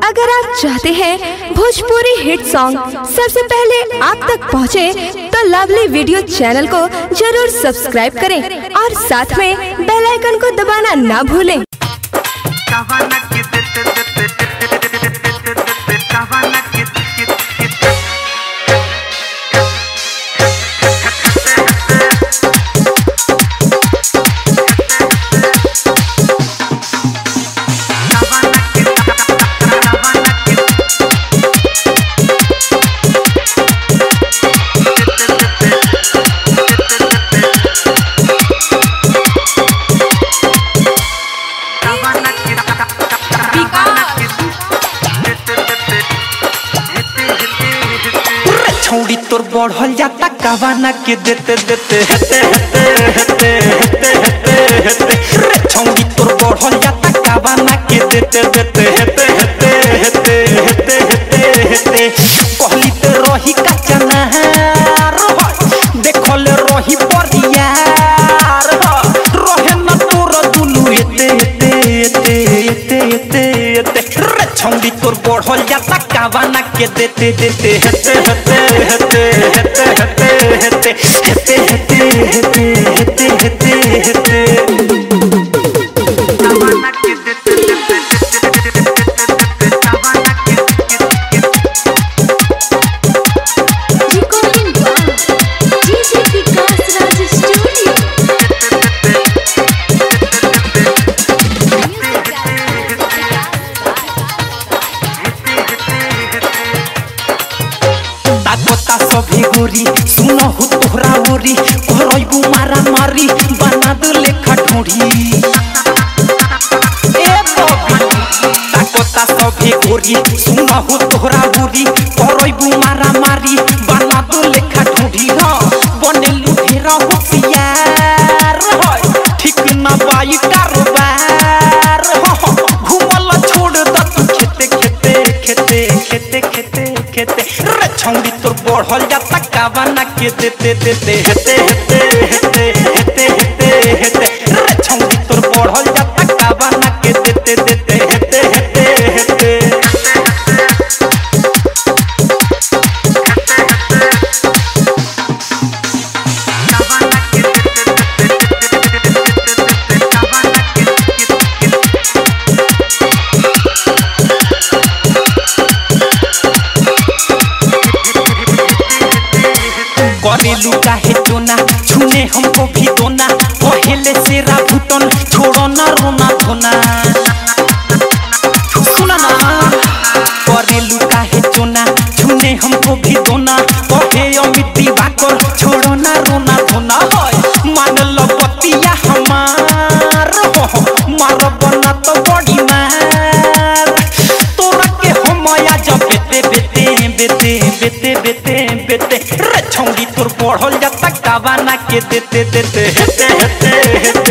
अगर आप चाहते हैं भोजपुरी हिट सॉन्ग सबसे पहले आप तक पहुंचे, तो लवली वीडियो चैनल को जरूर सब्सक्राइब करें और साथ में बेल आइकन को दबाना ना भूलें। छौड़ी तोर बढ़ल जाता कवाना के देते देते हेते हेते हेते हेते हेते हेते छौड़ी तोर बढ़ल जाता कवाना के देते देते हेते हेते हेते हेते हेते हेते कहली ते रही कचना देखल रही परियार रहे न तोर दुनु हेते हेते हेते हेते हेते हेते छौड़ी तोर बढ़ल जाता कवाना के देते देते हेते हेते हेते हेते हेते हेते हेते हेते हेते हेते हेते कवाना के देते देते कवाना के recording DJ Vikas Raj studio. ताकोता सभी गोरी सुनो हो तोहरा ओरी करइबू मारा मारी बना दे लेखा ढोढ़ी ए बबी ताकोता सभी गोरी सुनो हो तोहरा ओरी करइबू मारा मारी बना दे लेखा ढोढ़ी बनेलू ढेरा होशियार ठीक ना बाई कारोबार घुमल छोड़ द तू खेते खेते खेते खेते खेते खेते छौड़ी तोर बढ़ल जाता कवाना के देते देते हेते हेते हेते हेते हेते हेते छौड़ी तोर बढ़ल जाता कवाना के देते देते हेते हेते हेते करेलू काहे टोना छूने हमको भी दोना पहले से राभुटन छोड़ो ना रोना धोना सुना ना करेलू काहे टोना छूने हमको भी दोना कहे अमिती बाकर छोड़ो ना रोना धोना मान लो बतिया हमार मार बना तो बड़ी मार तोरा के हम आज बेते बेते बेते बेते बेते बेते छौड़ी तोर बढ़ल जाता कवाना के देते देते हेते हेते